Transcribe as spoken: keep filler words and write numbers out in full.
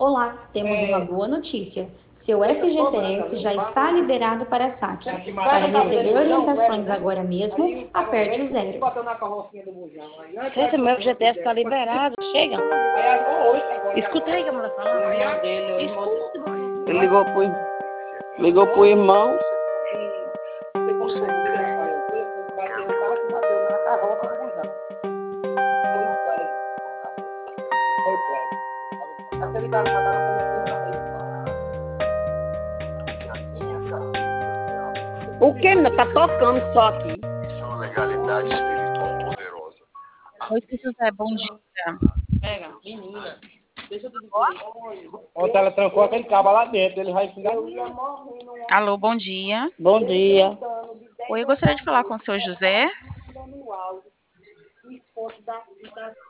Olá, temos uma boa notícia. Seu F G T S já está liberado para saque. Para receber orientações agora mesmo, aperte o zero. Gente, meu F G T S está liberado. Chega. Escuta aí que a mulher falando. Escuta. Ele ligou pro, ligou pro irmão. O que, menina? Tá tocando só aqui. Legalidade espiritual poderosa. Oi, seu José, bom dia. Pega, menina. Deixa eu te dizer. Ontem ela trancou aquele cabo lá dentro, ele vai ficar. Alô, bom dia. Bom dia. Oi, eu gostaria de falar com o seu José.